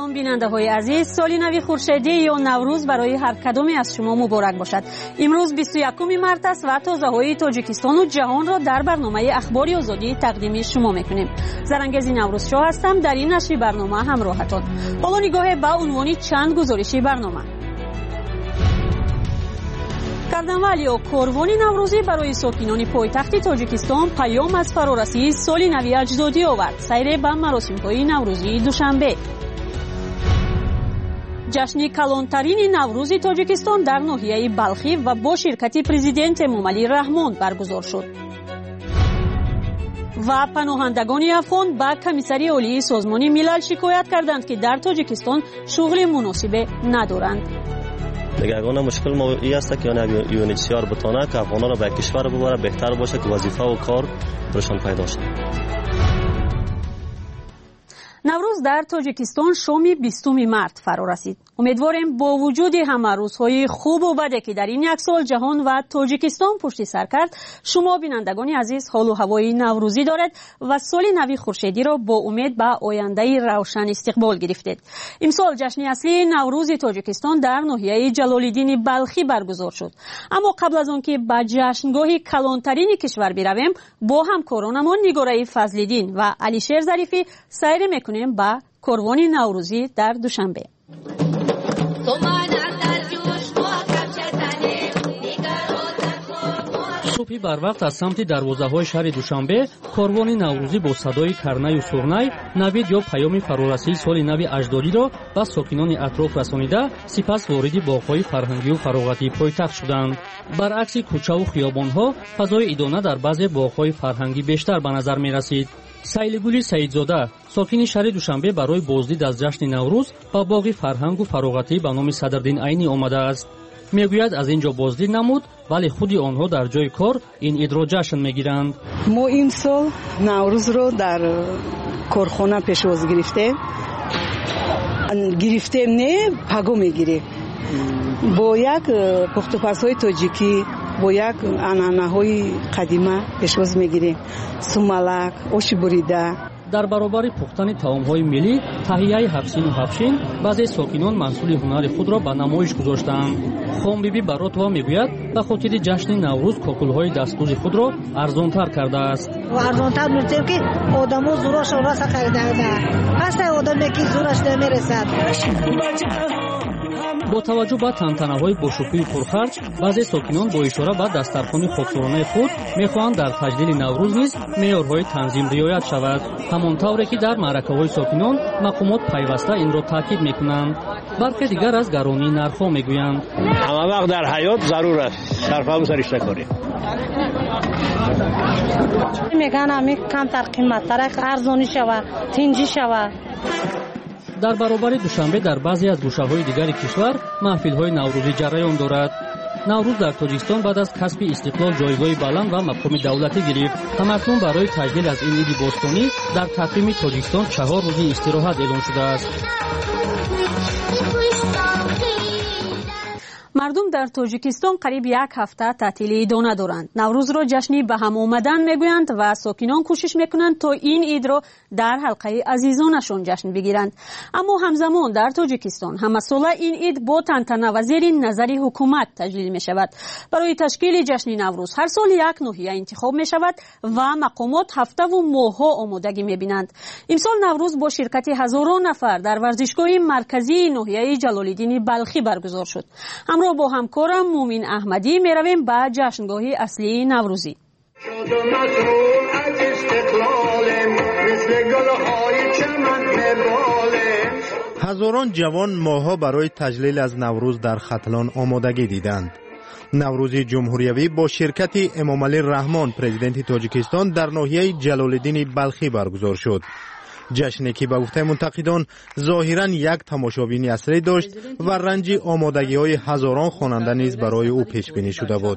سلام بیننده های عزیز، سال نو خورشیدی یا نوروز برای هر کدام از شما مبارک باشد. امروز 21 مارس است و تازه های تاجیکستان و جهان را در برنامه اخباری آزادی تقدیم شما میکنیم. زرنگز نوروز شاه هستم، در این نشر برنامه همراهتان. حالا نگاه به عنوان چند گزارشی برنامه. کاروان یا کاروان نوروزی برای ساکنان پایتخت تاجیکستان پیام از فرارسی سال نو اجدادی آورد. سیر به مراسم‌های نوروزی دوشنبه. جشن کلانترین نوروز تاجیکستان در ناحیه بلخی و با شرکت پرزیدنت امامعلی رحمان برگزار شد. و پناهندگان افغان به کمیسری عالی سازمان ملل شکایت کردند که در تاجیکستان شغل مناسب ندارند. نگهبان مشکل ما این است که یونیسیار بتونه که افغانا را به کشور ببره، بهتر باشه که وظیفه و کار برشان پیدا شد. نوروز در تاجیکستان شام 20 مارس فرا رسید. امیدواریم با وجود همه روزهای خوب و بده که در این یک سال جهان و تاجیکستان پشت سر کرد، شما بینندگان عزیز حال و هوای نوروزی دارد و سال نو خورشیدی را با امید به آینده روشن استقبال گرفتید. امسال جشن اصلی نوروز تاجیکستان در ناحیه جلال‌الدین بلخی برگزار شد. اما قبل از آن که به جشنگاه کلانترین کشور برویم، با همکارانمان نگاره فضل‌الدین و علیشیر ظریفی سیر میکنیم به کاروان نوروزی در دوشنبه. صبحی بر وقت از سمت دروازه‌های شهر دوشنبه کاروان نوروزی با صدای کرنه و سرنای نوید یا پیام فرارسی سال نو اجدادی را به ساکنان اطراف رسانیده، سپس وارد باغ‌های فرهنگی و فراغتی پایتخت شدند. برعکس کوچه و خیابان‌ها، فضای ادانه در بعضی باغ‌های فرهنگی بیشتر به نظر می‌رسید. سیلگولی سیدزاده ساکن شهر دوشنبه برای بازدید از جشن نوروز با باغ فرهنگ و فراغتی به نام صدرالدین عینی آمده است. میگوید از اینجا بازدید نمود، ولی خودی آنها در جای کار این عید را جشن میگیرند. ما این سال نوروز رو در کارخانه پیشواز گرفتیم نه پگو میگیریم با یک پخت و پزهای تاجیکی، با یک عنعنه‌های قدیمه پیشواز میگیریم. سومالک، آش بریده. در برابر پختن طعام‌های ملی، تهیه حفشین بعضی ساکنان محصول هنر خود را به نمایش گذاشتند. خان بیبی براتوا میگوید به خاطر جشن نوروز کاکل‌های دستسوز خود را ارزان‌تر کرده است. ارزان‌تر می‌گویم که آدم‌ها زورش را خریدند. پس آدمی که زورش نمی‌رسد. با توجه به تنتنه‌های باشکوه پرخرج، بعضی ساکنان با اشاره به دسترخوان خاکسارانه خود می‌خواهند در تجلیل نوروز نیز معیارهای تنظیم رعایت شود، همانطوری که در معرکه‌های ساکنان مقامات پیوسته این را تاکید می‌کنند. برخی دیگر از گرانی نرخ‌ها می‌گویند همه وقت در حیات ضرور است صرفه سرش نکنیم. میگن همین کمتر قیمت‌تر ارزانی شود، تنجی شود. در برابر دوشنبه در بعضی از گوشه‌های دیگر کشور محفل‌های نوروزی جریان دارد. نوروز در تاجیکستان بعد از کسب استقلال جایگاه بلند و مقام دولتی گرفت. همکنون برای تجلیل از این عید باستانی در تقویم تاجیکستان 4 روزی استراحت اعلام شده است. مردم در تاجیکستان قریب یک هفته تعطیلی ادامه دارند. نوروز را جشنی به هم آمدن میگویند و ساکنان کوشش میکنند تا این عید را در حلقه عزیزانشان جشن بگیرند. اما همزمان در تاجیکستان همه ساله این عید با تنتنه و زیر نظر حکومت تجلیل می شود. برای تشکیل جشن نوروز هر سال یک ناحیه انتخاب می شود و مقامات هفته و ماه‌ها آمادگی می بینند. امسال نوروز با شرکت هزاران نفر در ورزشگاه مرکزی ناحیه جلال‌الدین بلخی برگزار شد. همراه با همکارم مومن احمدی می رویم به جشنگاه اصلی نوروزی. هزاران جوان ماها برای تجلیل از نوروز در ختلان آمادگی دیدند. نوروز جمهوریوی با شرکت امامعلی رحمان پرزیدنت تاجیکستان در ناحیه جلال‌الدین بلخی برگزار شد. جشنی که به گفته منتقدان ظاهراً یک تماشابینی اصلی داشت و رنج آمادگی‌های هزاران خواننده نیز برای او پیش بینی شده بود.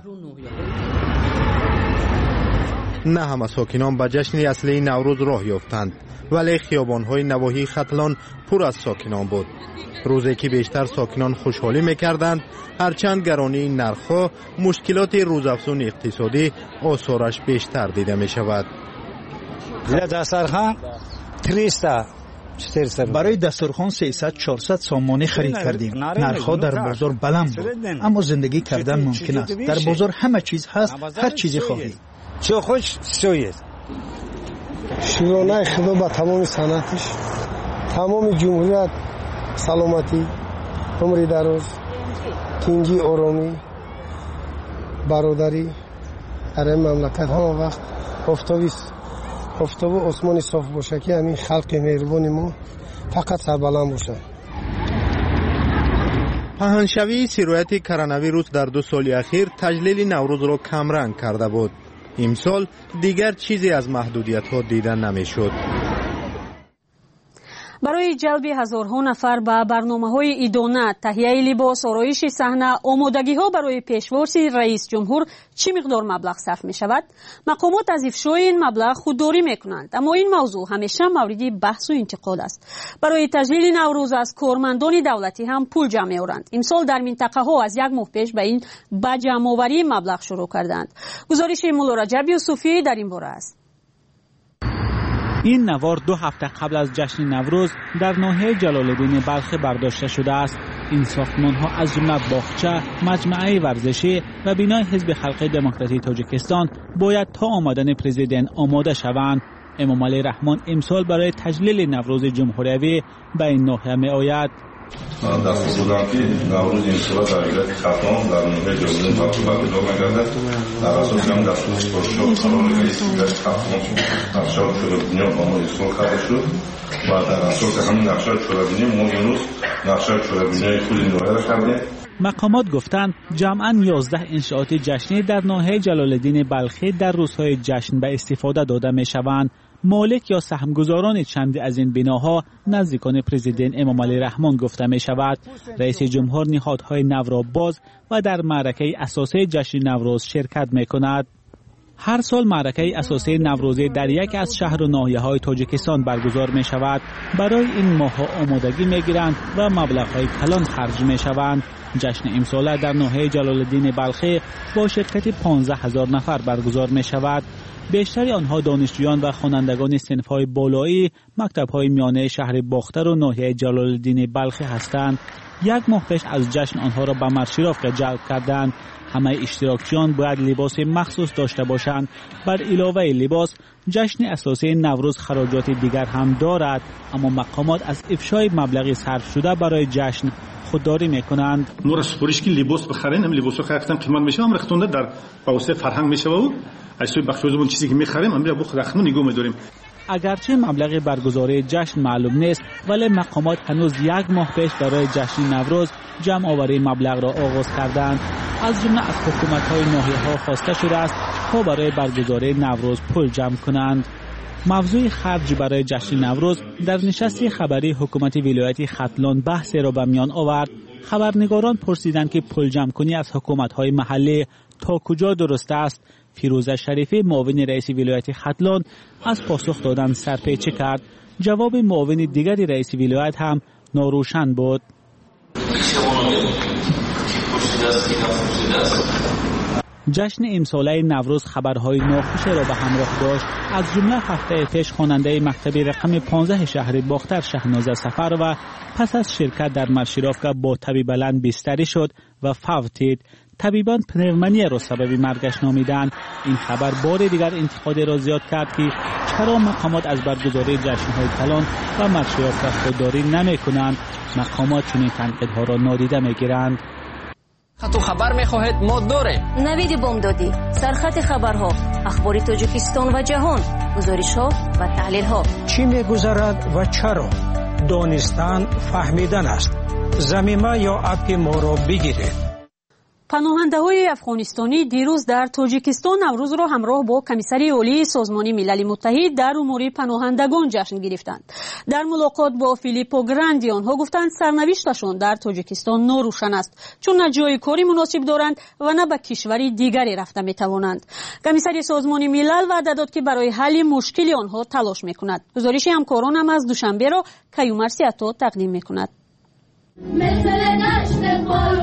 نه همه ساکنان به جشن اصلی نوروز راه یافتند، ولی خیابان‌های نواحی ختلان پر از ساکنان بود. روزی که بیشتر ساکنان خوشحالی می‌کردند، هرچند گرانی نرخ‌ها، مشکلات روزافزون اقتصادی آثارش بیشتر دیده می‌شود. دسترخوان 300 برای دسترخوان 300-400 سامانه خرید کردیم. نرخ‌ها در بازار بلند بود، اما زندگی کردن ممکن است. در بازار همه چیز هست، هر چیزی خواهی. چه خوش سوید. شورانه خدا با تمام صنعتش، تمام جمهوریت سلامتی، عمر دراز، تنگی آرامی، برادری در این مملکت همه وقت آفتاب و آسمان صاف باشه که همین خلق مهربان ما فقط سربلند باشه. پهنشوی سیرویت کرونا ویروس در 2 سال اخیر تجلیل نوروز را کمرنگ کرده بود. امسال دیگر چیزی از محدودیت ها دیده نمیشد. برای جلب هزارها نفر به برنامه‌های ایدانه، تهیه لباس، آرایش صحنه، آمادگی‌ها برای پیشواز رئیس جمهور چه مقدار مبلغ صرف می‌شود؟ مقامات از افشای این مبلغ خودداری می‌کنند، اما این موضوع همیشه مورد بحث و انتقاد است. برای تجلیل نوروز از کارمندان دولتی هم پول جمع می‌آورند. امسال در منطقه‌ها از 1 ماه پیش به این جمع‌آوری مبلغ شروع کردند. گزارش مولا رجب یوسفی در این باره است. این نوار 2 هفته قبل از جشن نوروز در ناحیه جلال‌الدین بلخ برداشته شده است. این ساختمان‌ها از جمله باغچه، مجمع ورزشی و بینای حزب خلق دموکراسی تاجیکستان باید تا آمدن پرزیدنت آماده شوند. امامعلی رحمان امسال برای تجلیل نوروز جمهوریوی به این ناحیه می‌آید. دست بودم که نوروز این صورت در ایالت ختام در نوحه جلال‌الدین بلخ برگزار می‌گردد. در اساس هم دستور سپارش‌ها قرار رئیس ایالت ختام نقشه چوبینی با ما ارسال کرده شد و در اساس همین نقشه چوبینی ما امروز نقشه چوبینی خود نوحه را کردیم. مقامات گفتند جمعاً 11 انشاءات جشنی در ناحیه جلال‌الدین بلخی در روزهای جشن به استفاده داده می‌شوند. مالک یا سهمگزاران چندی از این بناها نزدیکان پرزیدنت امامعلی رحمان گفته می شود. رئیس جمهور نهادهای نو را باز و در معرکه اساسی جشن نوروز شرکت می کند. هر سال معرکه اساسی نوروزی در یک از شهر و ناحیه‌های تاجیکستان برگزار می شود. برای این ماه‌ها آمادگی می گیرند و مبلغ‌های کلان خرج می شوند. جشن امسال در ناحیه جلال‌الدین بلخی با شرکت 15,000 نفر برگزار می شود. بیشتر آنها دانشجویان و خوانندگان صنف‌های بالایی مکتب‌های میانه شهر باختر و ناحیه جلال‌الدین بلخی هستند. 1 ماه پیش از جشن آنها را به مرشیرافت جلب کردند. همه اشتراکچیان باید لباس مخصوص داشته باشند. بر علاوه لباس، جشن اساسی نوروز خراجات دیگر هم دارد، اما مقامات از افشای مبلغ صرف شده برای جشن خودداری میکنند. ما را سپارش که لباس بخرین، هم لباسا خریدن قیمت میشه، هم رختونده در بواسطه فرهنگ میشه و از سوی بخشوزمون چیزی که میخریم هم را بخ رختمون نگاه میداریم. اگرچه مبلغ برگزاری جشن معلوم نیست، ولی مقامات هنوز 1 ماه پیش برای جشن نوروز جمع آوری مبلغ را آغاز کردند. از جمله از حکومت‌های ناحیه‌ها خواسته شده است تا برای برگزاری نوروز پول جمع کنند. موضوع خرج برای جشن نوروز در نشست خبری حکومت ولایت ختلان بحث را به میان آورد. خبرنگاران پرسیدند که پول جمع کنی از حکومت‌های محلی تا کجا درست است. فیروزه شریفی معاون رئیس ولایت ختلان از پاسخ دادن سرپیچی کرد. جواب معاون دیگر رئیس ولایت هم ناروشن بود. جشن امساله نوروز خبرهای ناخوش را به همراه داشت. از جمله هفته پیش خواننده مکتب رقم 15 شهر باختر شهنازه سفر و پس از شرکت در مرشیرافگاه با تبی بلند بستری شد و فوتید. طبیبان پنومونیا را سبب مرگش نامیدند. این خبر بار دیگر انتقاد را زیاد کرد که چرا مقامات از برگزاری جشن‌های کلان و مرشیرافگاه خودداری نمی‌کنند. مقامات چنین تنقیدها را نادیده می‌گیرند. تو خبر می‌خواهید ما داره نوید بامدادی، سرخط خبرها، اخبار تاجیکستان و جهان، گزارش‌ها و تحلیل‌ها. چی می‌گذرد و چرا؟ دانستن فهمیدن است. زمینه یا اپ ما را بگیرید. پناهنده‌های افغانستانی دیروز در تاجیکستان نوروز را همراه با کمیسری عالی سازمان ملل متحد در امور پناهندگان جشن گرفتند. در ملاقات با فیلیپو گراندی آنها گفتند سرنوشتشان در تاجیکستان ناروشن است، چون نه جای کاری مناسب دارند و نه به کشوری دیگری رفته می‌توانند. کمیسری سازمان ملل وعده داد که برای حل مشکل آنها تلاش می‌کند. گزارش همکارانم از دوشنبه را کیومر سیاتا تقدیم می‌کند. مثل دشت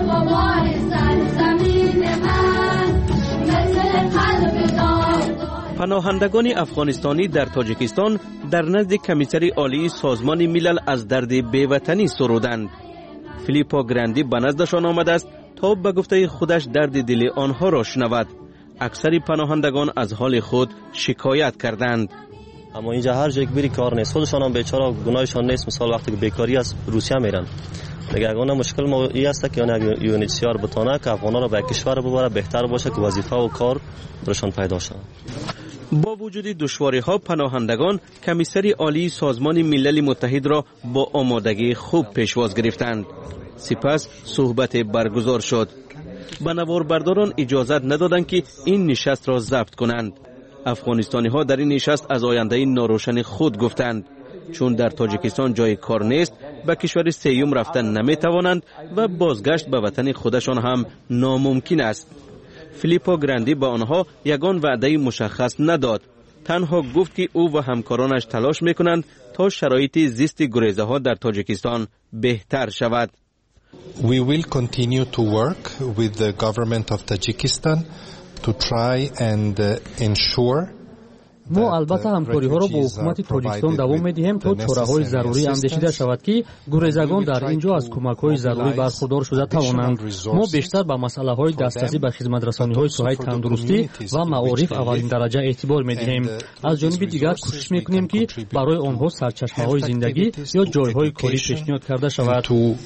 قربان سرزمین من، مثل قلب دار. پناهندگان افغانستانی در تاجیکستان در نزد کمیسر عالی سازمان ملل از درد بیوطنی سرودند. فیلیپو گراندی به نزدشان آمده است تا به گفته خودش درد دل آنها را شنود. اکثر پناهندگان از حال خود شکایت کردند. اما اینجا هر جا یک بری کار نیست، خودشان هم بیچاره گناهشان نیست. مثلا وقتی که بیکاری است روسیه میرن دیگه. اگه مشکل ما این است که یونیسیار بتونه که افغانا را به کشور ببره، بهتر باشه که وظیفه و کار درشان پیدا شود. با وجود دشواری‌ها پناهندگان کمیسر عالی سازمان ملل متحد را با آمادگی خوب پیشواز گرفتند. سپس صحبت برگزار شد. به نواربرداران اجازت ندادند که این نشست را ضبط کنند. افغانستانی‌ها در این نشست از آینده ناروشن خود گفتند. چون در تاجیکستان جای کار نیست، به کشور سیوم رفتن نمی‌توانند و بازگشت به وطن خودشان هم ناممکن است. فیلیپو گراندی با آنها یگان وعده مشخص نداد. تنها گفت که او و همکارانش تلاش می‌کنند تا شرایط زیست گریزه‌ها در تاجیکستان بهتر شود. We will continue to work with the government of Tajikistan to try and ensure ما البته همکاری ها را با حکومت تاجیکستان دوام می‌دهیم تا چاره‌های ضروری اندیشیده شود که گریزگان در اینجا از کمک‌های ضروری برخوردار شده توانند. ما بیشتر به مسئله‌های دسترسی به خدمت‌رسانی‌های ساحه تندرستی و معارف اولین درجه اعتبار می‌دهیم. از جانب دیگر کوشش می‌کنیم که برای آنها سرچشمه‌های زندگی یا جای‌های کاری پیشنهاد کرده شود.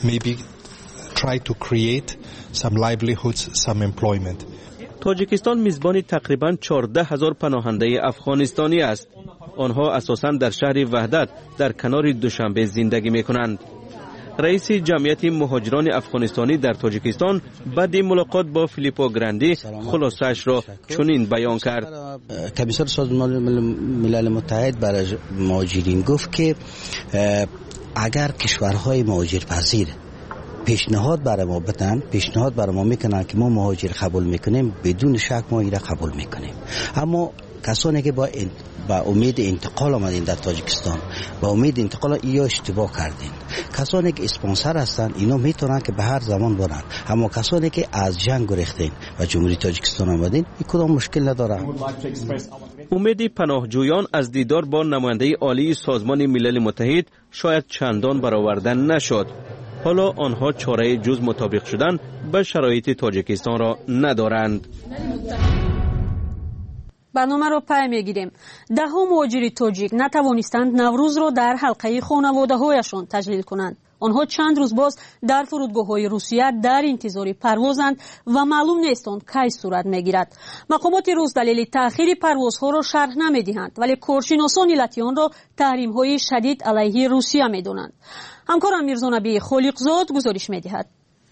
try to create some livelihoods, some employment. تاجیکستان میزبان تقریباً 14,000 پناهنده افغانستانی است. آنها اساساً در شهر وحدت در کنار دوشنبه زندگی می‌کنند. رئیس جمعیت مهاجران افغانستانی در تاجیکستان بعد ملاقات با فیلیپو گراندی خلاصه‌اش را چنین بیان کرد. کمیسر سازمان ملل متحد برای مهاجرین گفت که اگر کشورهای مهاجرپذیر پیشنهاد برای ما بدن، پیشنهاد برای ما میکنن که ما مهاجر قبول میکنیم، بدون شک ما ایره قبول میکنیم. اما کسانی که با امید انتقال آمدین در تاجیکستان، با امید انتقال یا اشتباه کردین. کسانی که اسپانسر هستن اینا میتونن که به هر زمان برن، اما کسانی که از جنگ گریختین و جمهوری تاجیکستان آمدین این کدام مشکل نداره. امید پناهجویان از دیدار با نماینده عالی سازمان ملل متحد شاید چندان برآورده نشد. حالا آنها چاره جز مطابق شدن به شرایط تاجیکستان را ندارند. برنامه را پی میگیریم. دهها مهاجر تاجیک نتوانستند نوروز را در حلقه خانواده‌هایشان تجلیل کنند. آنها چند روز باز در فرودگاه‌های روسیه در انتظار پروازند و معلوم نیست کی صورت میگیرد. مقامات روس دلیل تأخیر پروازها را شرح نمیدهند، ولی کارشناسان علت آن را تحریم‌های شدید علیه روسیه میدانند. همکارم میرزا نبی خالقزاد گزارش میدهد.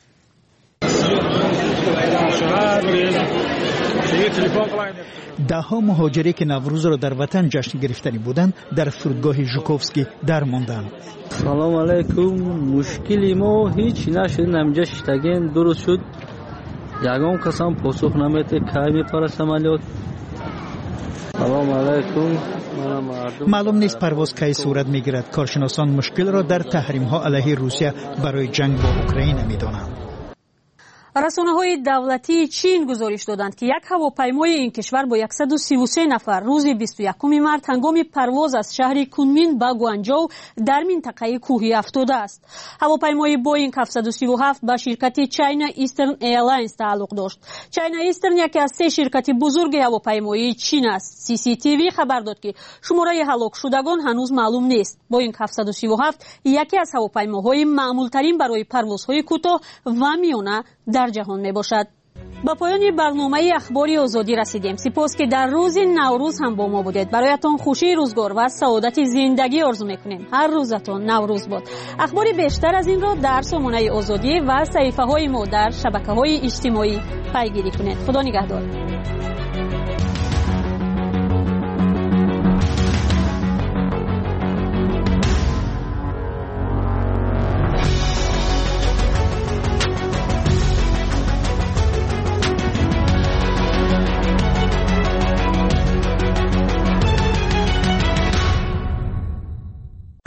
دهها مهاجری که نوروز را در وطن جشن گرفتنی بودند در فرودگاه ژوکوفسکی در ماندند. سلام علیکم. مشکلی ما هیچ نشد. نمیجا شتگین درست شد. یگان کسان پاسخ نمیده که میپره عملیات. سلام علیکم. معلوم نیست پرواز کی صورت میگیرد. کارشناسان مشکل را در تحریم ها علیه روسیه برای جنگ با اوکراین میدانند. رسانه‌های دولتی چین گزارش دادند که یک هواپیمای این کشور با 133 نفر روز 21 مارس هنگام پرواز از شهر کونمین به گوانجو در منطقه کوهی افتاده است. هواپیمای بوئینگ 737 به شرکت چاینا ایسترن ایرلاینز تعلق داشت. چاینا ایسترن یکی از 3 شرکت بزرگ هواپیمایی چین است. CCTV خبر داد که شماره هلاک شدگان هنوز معلوم نیست. بوئینگ 737 یکی از هواپیماهای معمول‌ترین برای پروازهای کوتاه و میانه در جهان می باشد. با پایان برنامه اخباری آزادی رسیدیم. سپاس که در روز نوروز هم با ما بودید. برایتان خوشی روزگار و سعادت زندگی آرزو میکنیم. هر روزتان نوروز باد. اخباری بیشتر از این را در سامانه آزادی و صفحه های ما در شبکه‌های اجتماعی پیگیری کنید. خدا نگهدار.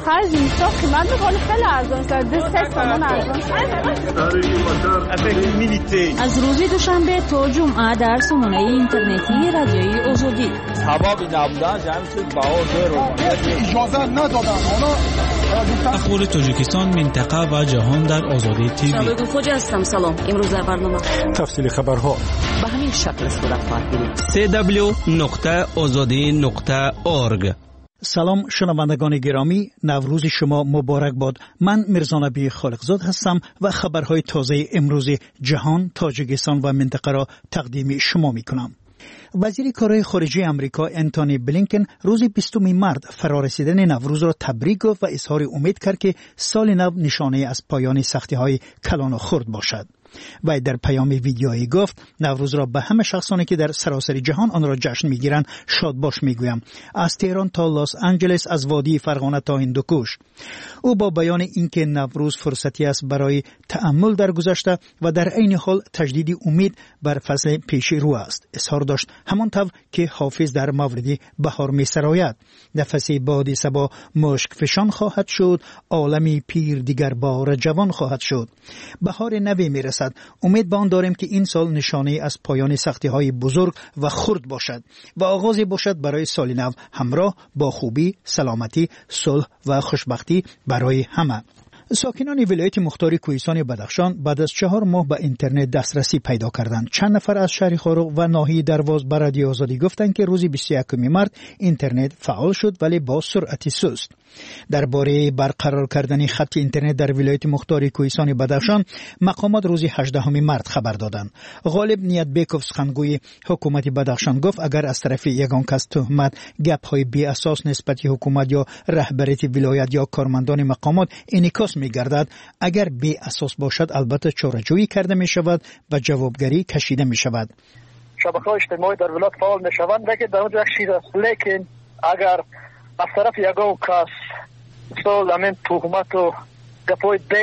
خرج میشه قیمت میکنه خیلی ارزان شده 3 تومان ارزان شده. از روز دوشنبه تا جمعه در سامانه اینترنتی رادیوی آزادی سبب نبودن جمعیت باور اجازه ندادن. اخبار تاجیکستان، منطقه و جهان در آزادی تیوی. شبکه خوج هستم. سلام. امروز در برنامه تفصیل خبرها به همین شکل صورت خواهد گرفت. www.azadi.org. سلام شنوندگان گرامی، نوروز شما مبارک باد. من میرزا نبی خالقزاد هستم و خبرهای تازه امروز جهان، تاجیکستان و منطقه را تقدیم شما می کنم. وزیر کارهای خارجه آمریکا انتونی بلینکن روز 20 مارس فرارسیدن نوروز را تبریک گفت و اظهار امید کرد که سال نو نشانه از پایان سختی‌های کلان و خرد باشد. و در پیام ویدیویی گفت نوروز را به همه شخصانی که در سراسر جهان آن را جشن میگیرند شاد باش میگویم، از تهران تا لس آنجلس، از وادی فرغانه تا هندوکوش. او با بیان اینکه نوروز فرصتی است برای تأمل در گذشته و در عین حال تجدید امید بر فصل پیش رو است، اظهار داشت همانطور که حافظ در مورد بهار می‌سراید: نفسی باد صبا مشک فشان خواهد شد، عالمی پیر دیگر بار جوان خواهد شد. بهار نوی میرسد. امید به آن داریم که این سال نشانه از پایان سختی‌های بزرگ و خرد باشد و آغازی باشد برای سال نو همراه با خوبی، سلامتی، صلح و خوشبختی برای همه. ساکنان ولایت مختار کوهستان بدخشان بعد از 4 ماه به اینترنت دسترسی پیدا کردند. چند نفر از شهر خاروق و ناحیه درواز به رادیو آزادی گفتند که روز 21 مارس اینترنت فعال شد ولی با سرعت سست. درباره برقرار کردن خط اینترنت در ولایت مختار کوهستان بدخشان مقامات روز 18 مارس خبر دادند. غالب نیتبیکوف سخنگوی حکومت بدخشان گفت اگر از طرف یگان کس تهمت، گپ‌های بی اساس نسبت حکومت یا رهبریت ولایت یا کارمندان مقامات انعکاس می‌گردد، اگر بی اساس باشد البته چاره‌جویی کرده می‌شود و جوابگری کشیده می‌شود. شبکه‌های اجتماعی در ولایت فعال می‌شوند که در اونجا چیز است، لیکن اگر از طرف یگان کس همین تهمت و گپ‌های بی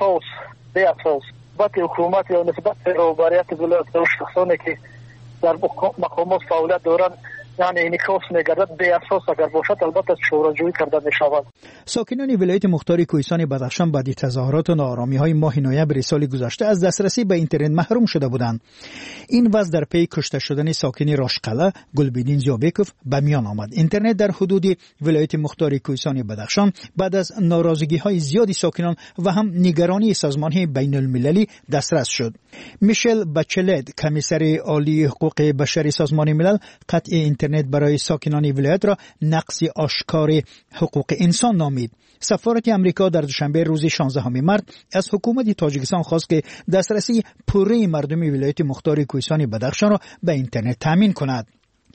اساس نسبت حکومت یا نسبت رهبریت ولایت و شخصانی که در مقامات فعالیت دارند یعنی انعکاس می‌گردد بی اساس اگر باشد البته چاره‌جویی کرده می‌شود. ساکنان ولایت مختار کوهستان بدخشان بعد از تظاهرات و ناآرامی‌های ماه نوامبر سال گذشته از دسترسی به اینترنت محروم شده بودند. این وضع در پی کشته شدن ساکن راشقله گلبدین زیابکوف به میان آمد. اینترنت در حدود ولایت مختار کوهستان بدخشان بعد از ناراضگی‌های زیادی ساکنان و هم نگرانی سازمان‌های بین‌المللی دسترس شد. میشل بچلت، کمیسر عالی حقوق بشری سازمان ملل، قطع اینترنت برای ساکنان ولایت را نقض آشکار حقوق انسان نامید. سفارت امریکا در دوشنبه روز 16 مارس از حکومت تاجیکستان خواست که دسترسی پوره مردم ولایت مختار کوهستان بدخشان را به اینترنت تامین کند.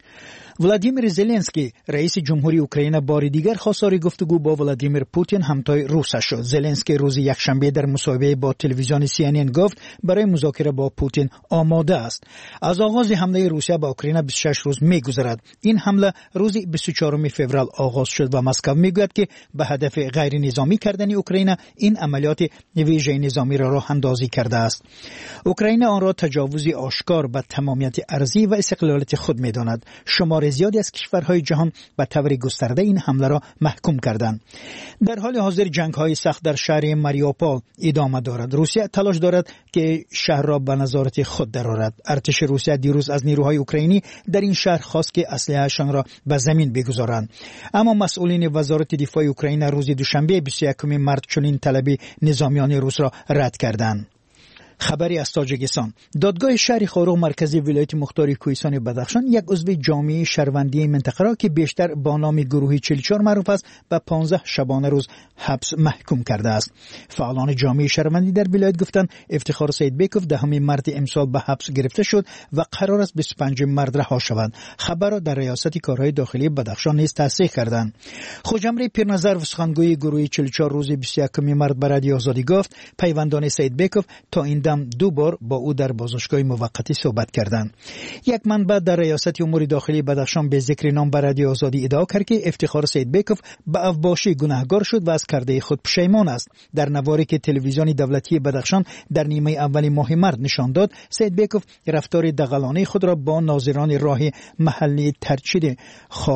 ولادیمیر زلنسکی رئیس جمهوری اوکراین بار دیگر خواستار گفتگو با ولادیمیر پوتین همتای روسیه شد. زلنسکی روز یکشنبه در مصاحبه با تلویزیون CNN گفت برای مذاکره با پوتین آماده است. از آغاز حمله روسیه به اوکراین 26 روز می‌گذرد. این حمله روز 24 فوریه آغاز شد و مسکو میگوید که به هدف غیر نظامی کردن اوکراین این عملیات ویژه نظامی را راه اندازی کرده است. اوکراین آن را تجاوزی آشکار به تمامیت ارضی و استقلالیت خود می‌داند. شمار زیادی از کشورهای جهان به طور گسترده این حمله را محکوم کردند. در حال حاضر جنگ‌های سخت در شهر ماریوپول ادامه دارد. روسیه تلاش دارد که شهر را به نظارت خود درآورد. ارتش روسیه دیروز از نیروهای اوکراینی در این شهر خواست که اسلحه‌شان را به زمین بگذارند. اما مسئولین وزارت دفاع اوکراین روز دوشنبه 21 مارس چنین طلب نظامیان روس را رد کردند. خبری از تاجیکستان. دادگاه شهر خاروق مرکزی ولایت مختار کوهستان بدخشان یک عضو جامعه شهروندی منطقه را که بیشتر با نام گروه 44 معروف است به 15 شبانه روز حبس محکوم کرده است. فعالان جامعه شهروندی در ولایت گفتند افتخار سیدبیکوف 10 مارس امسال به حبس گرفته شد و قرار است 25 مارس رها شود. خبر را در ریاست کارهای داخلی بدخشان نیز تصحیح کردند. خوجمری پیرنظر و سخنگوی گروه 44 روز 21 مارس به رادیو آزادی گفت پیوندان سیدبیکوف تا این دو بار با او در بازداشتگاه موقتی صحبت کردند. یک منبع در ریاست امور داخلی بدخشان به ذکر نام به رادیو آزادی ادعا کرد که افتخار سیدبیکوف به اوباشی گناهکار شد و از کرده خود پشیمان است. در نواری که تلویزیون دولتی بدخشان در نیمه اول ماه مارس نشان داد، سیدبیکوف رفتار دغلانه خود را با ناظران راه محلی ترچید خاروق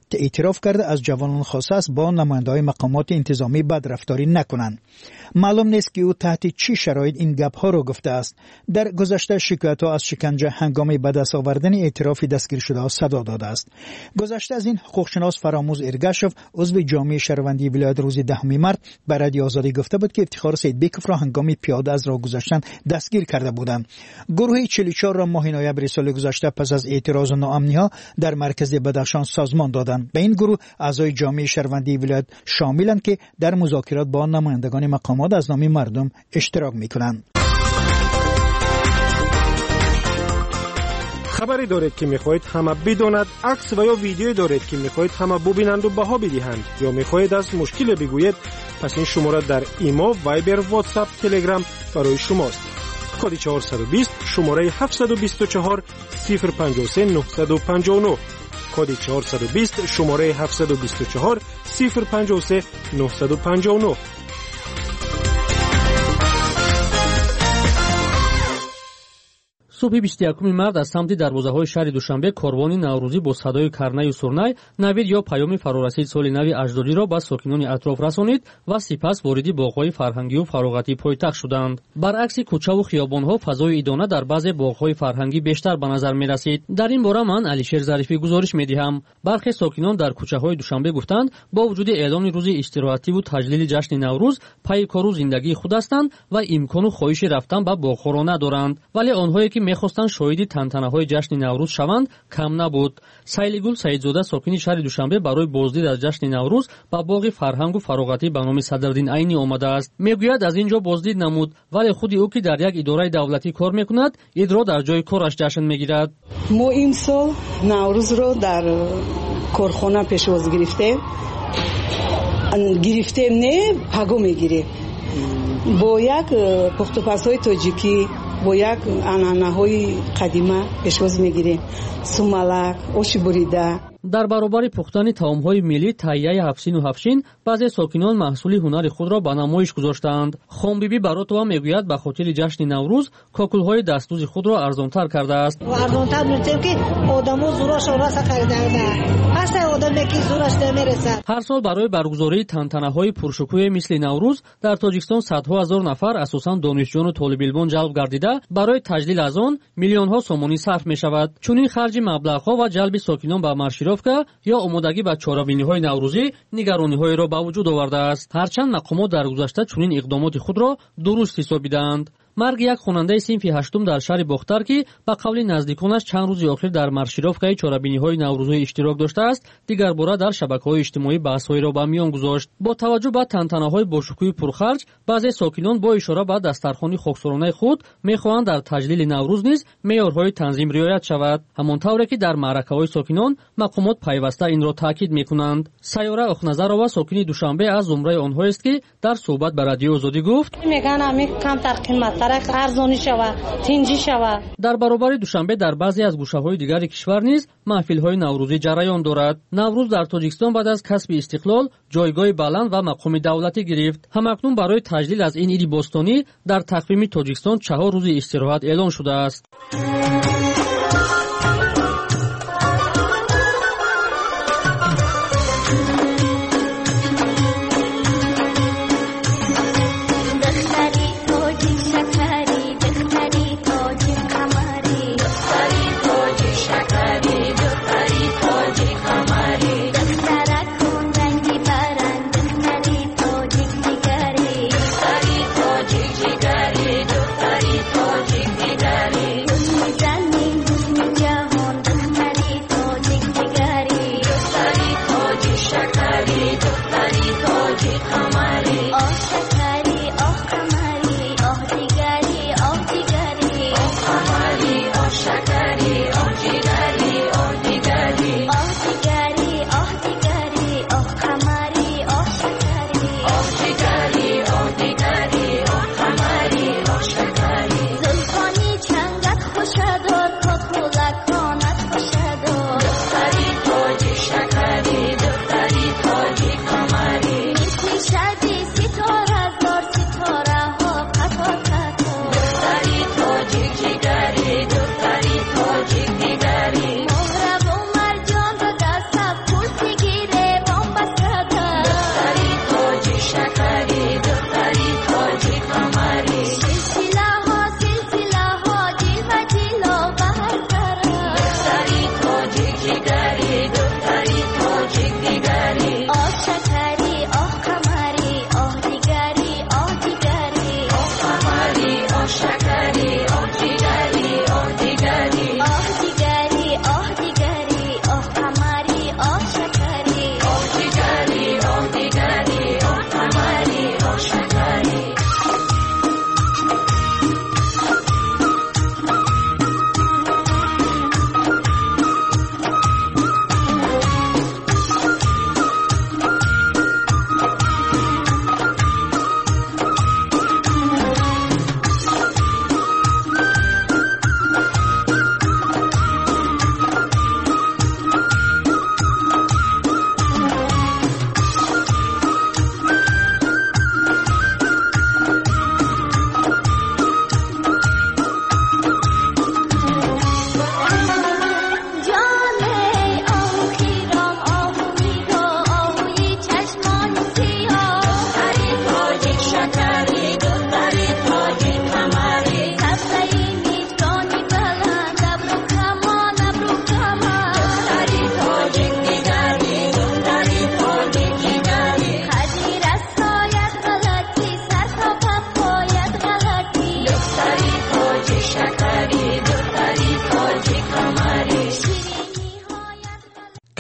اعتراف کرده از جوانان خواسته است با نماینده‌های مقامات انتظامی بدرفتاری نکنند. معلوم نیست که او تحت چه شرایط این گپ‌ها را گفته است. در گذشته شکایت‌ها از شکنجه هنگام به دست آوردن اعتراف دستگیر شده صدا داده است. گذشته از این حقوقشناس فراموز ارگشف عضو جامعه شهروندی ولایت روز 10 مارس به رادیو آزادی گفته بود که افتخار سیدبکوف را هنگام پیاده از راه گذشتن دستگیر کرده بودند. گروه 44 را ماه نوامبر سال گذشته پس از اعتراض و ناامنی‌ها در مرکز بدخشان سازمان دادند. به این گروه اعضای جامعه شهروندی ولایت شاملند که در مذاکرات با نمایندگان مقامات از نام مردم اشتراک می‌کنند. خبری دارید که می‌خواهید همه بداند، عکس و یا ویدیویی دارید که می‌خواهید همه ببینند و بها بدهند یا می‌خواهید از مشکل بگویید، پس این شماره در ایما، وایبر، واتساپ، تلگرام برای شماست. کد 420 شماره 724 053 959 کد 420 شماره 724 053 959. صبح 21 март аз самти дарвозаҳои шаҳри Душанбе корвони наврӯзӣ бо садои карнаю сурнай навид ё паёми фарорасид соли нави аҷдодиро ба сокинони атроф расонид ва сипас вориди боғҳои фарҳангию фароғатии пойтахт шуданд. баръакси кӯчаву хиёбонҳо фазои идона дар баъзе боғҳои фарҳангӣ бештар ба назар мерасид. дар ин бора ман Алишер Зарифӣ гузориш медиҳам. бархе сокинон дар кӯчаҳои Душанбе гуфтанд бо вуҷуди эълони рӯзи истироҳативу таҷлили ҷашни Наврӯз пайи кору зиндагии худ ҳастанд ва имкону хоҳиши рафтан ба боғҳоро надоранд, вале онҳое ки мехостанд шоҳиди тантанаҳои ҷашни Наврӯз шаванд кам набуд. Сайлигул Саидзода сокини шаҳри Душанбе барои боздид аз ҷашни Наврӯз ба боғи фарҳангу фароғатӣ ба номи Садриддин Айнӣ омадааст. мегӯяд аз ин ҷо боздид намуд, вале худи ӯ ки дар як идораи давлатӣ кор мекунад, идро дар ҷои кораш ҷашн мегирад. мо ин сол Наврӯзро дар корхона пешвоз гирифтем не паго мегирем бо як пухтупазҳои тоҷикӣ, бо як анъанаҳои қадима пешвоз мегирем. сумалак, оши бурида. дар баробари пухтани таомҳои миллӣ таҳияи ҳафсину ҳафшин баъзе сокинон маҳсули ҳунари худро ба намоиш гузоштаанд. хонбибӣ Баротова мегӯяд ба хотири ҷашни Наврӯз кокулҳои дастдӯзи худро арзонтар кардааст. арзонтар мехтем ки одамо зурашро раса хариданда ҳаста одаме ки зураш намерасад. ҳар сол барои баргузории тантанаҳои пуршукӯҳе мисли Наврӯз дар Тоҷикистон садҳо ҳазор нафар асосан донишҷӯёну толибилмон ҷалб гардида барои таҷлил аз он миллионҳо сомонӣ сарф мешавад. чунин харҷи маблағҳо ва ҷалби сокинон ба маршировка ё омодагӣ ба чорабиниҳои наврӯзӣ нигарониҳоеро ба вуҷуд овардааст. ҳарчанд мақомот дар гузашта чунин иқдомоти худро дуруст ҳисобиданд. марги як хонандаи синфи ҳаштум дар шаҳри Бохтар ки ба қавли наздиконаш чанд рӯзи охир дар маршировкаи чорабиниҳои наврӯзӣ иштирок доштааст, дигар бора дар шабакаҳои иҷтимоӣ баҳсҳоеро ба миён гузошт. бо таваҷҷӯҳ ба тантанаҳои бошукӯи пурхарҷ, баъзе сокинон бо ишора ба дастархони хоксоронаи худ мехоҳанд дар таҷлили Наврӯз низ меъёрҳои танзим риоят шавад, ҳамон тавре ки дар маъракаҳои сокинон мақомот пайваста инро таъкид мекунанд. Сайёра Охназарова сокини Душанбе аз зумраи онҳоест ки дар суҳбат ба Радиои Озодӣ гуфт: дар баробари Душанбе дар баъзе аз гӯшаҳои дигари кишвар низ маҳфилҳои наврӯзӣ ҷараён дорад. Наврӯз дар Тоҷикистон баъд аз касби истиқлол ҷойгоҳи баланд ва мақоми давлатӣ гирифт. ҳамакнун барои таҷлил аз ин иди бостонӣ дар тақвими Тоҷикистон 4 рӯзи истироҳат эълон шудааст.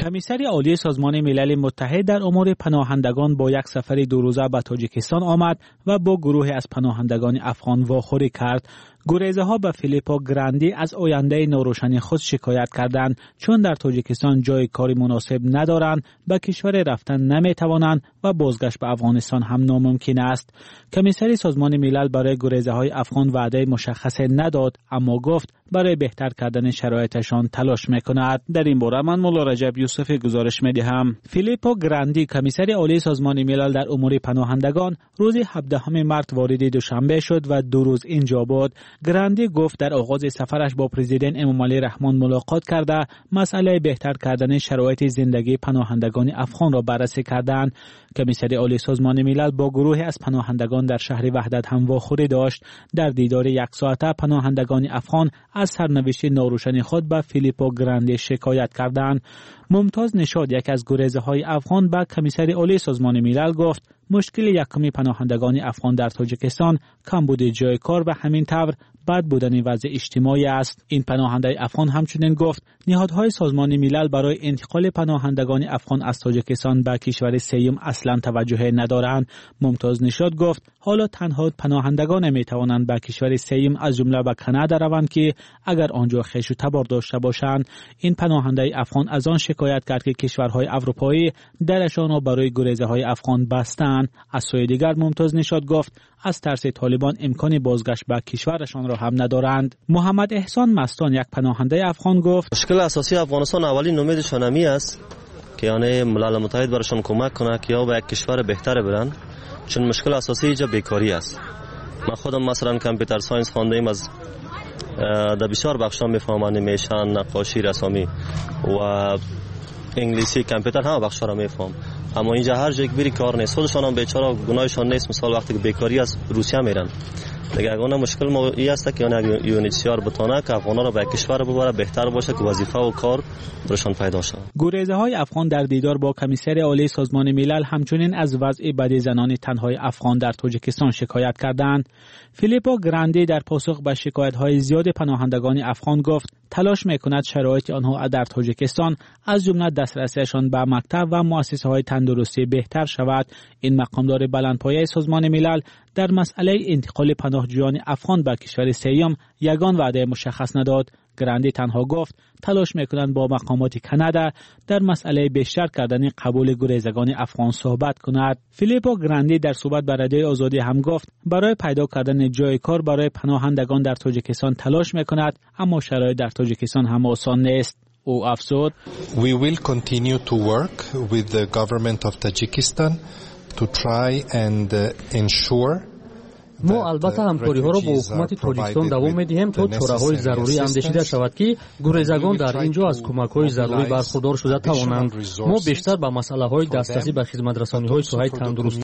کمیسر عالی سازمان ملل متحد در امور پناهندگان با یک سفر 2 روزه به تاجیکستان آمد و با گروهی از پناهندگان افغان واخوری کرد. گریزه ها به فیلیپو گراندی از آینده ناروشن خود شکایت کردند، چون در تاجیکستان جای کاری مناسب ندارند، به کشور رفتن نمی توانند و بازگشت به افغانستان هم ناممکن است. کمیسر سازمان ملل برای گریزه های افغان وعده مشخص نداد، اما گفت برای بهتر کردن شرایطشان تلاش میکند. در این باره من مولا رجب یوسف گزارش میدهم. فیلیپو گراندی کمیسر عالی سازمان ملل در امور پناهندگان روز 17 مارس وارد دوشنبه شد و 2 روز اینجا بود. گراندی گفت در آغاز سفرش با پرزیدنت امامعلی رحمان ملاقات کرده مسئله بهتر کردن شرایط زندگی پناهندگان افغان را بررسی کردند. کمیسر عالی سازمان ملل با گروهی از پناهندگان در شهر وحدت هم واخوری داشت. در دیدار 1 ساعته پناهندگان افغان از سرنوشت ناروشن خود به فیلیپو گراندی شکایت کردند. ممتاز نشاد، یک از گریزه های افغان، به کمیسر عالی سازمان ملل گفت مشکل یکمی پناهندگان افغان در تاجیکستان کمبود جای کار و همین طور بد بودن وضع اجتماعی است. این پناهنده افغان همچنین گفت نهادهای سازمان ملل برای انتقال پناهندگان افغان از تاجیکستان به کشور سوم اصلا توجه ندارند. ممتاز نشاد گفت حالا تنها پناهندگان می توانند به کشور سوم از جمله به کانادا روند که اگر آنجا خویش و تبار داشته باشند. این پناهنده افغان از آن شکایت کرد که کشورهای اروپایی درشان را برای گریزه های افغان بستند. از سوی دیگر ممتاز نشاد گفت از ترس طالبان امکان بازگشت به کشورشان را هم ندارند. محمد احسان مستان، یک پناهنده افغان، گفت مشکل اساسی افغانستان اولین امیدشان همی است که یعنی ملل متحد برشان کمک کنه که یا به یک کشور بهتر برن، چون مشکل اساسی اینجا بیکاری است. من خودم مثلا کامپیوتر ساینس خوانده ایم، از در بسیار بخشا میفهمم، نمیشن نقاشی، رسامی و انگلیسی، کامپیوتر همه بخشا را میفهم، اما اینجا هر جایی بری کار نیست. خودشان هم بیچاره گناهشان نیست، مثلا وقتی که بیکاری از روسیه میرن دیگه. اگه مشکل ما این است که یونیسیار بتونه که افغانا را به کشور ببره، بهتر باشه که وظیفه و کار برشان پیدا شه. گریزه های افغان در دیدار با کمیسر عالی سازمان ملل همچنین از وضع بد زنان تنهای افغان در تاجیکستان شکایت کردند. فیلیپو گراندی در پاسخ به شکایت های زیاد پناهندگان افغان گفت تلاش میکند شرایط آنها در تاجیکستان از جمله دسترسیشان به مکتب و مؤسسه های تندرستی بهتر شود. این مقامدار بلندپایه سازمان ملل در مسئله انتقال پناهجویان افغان به کشور سوم یگان وعده مشخص نداد. گراندی تنها گفت تلاش میکنند با مقامات کانادا در مسئله بیشتر کردن قبول گریزگان افغان صحبت کند. فیلیپو گراندی در صحبت با رادیوی آزادی هم گفت برای پیدا کردن جای کار برای پناهندگان در تاجیکستان تلاش میکند، اما شرایط در تاجیکستان هم آسان نیست. او افزود We will continue to work with the government of Tajikistan to try and ensure ما البته همکاری ها را با حکومت تاجیکستان دوام می‌دهیم تا چاره‌های ضروری اندیشیده شود که گریزگان در اینجا از کمک‌های ضروری برخوردار شده توانند. ما بیشتر به مسئله‌های دسترسی به خدمت‌رسانی‌های ساحه تندرستی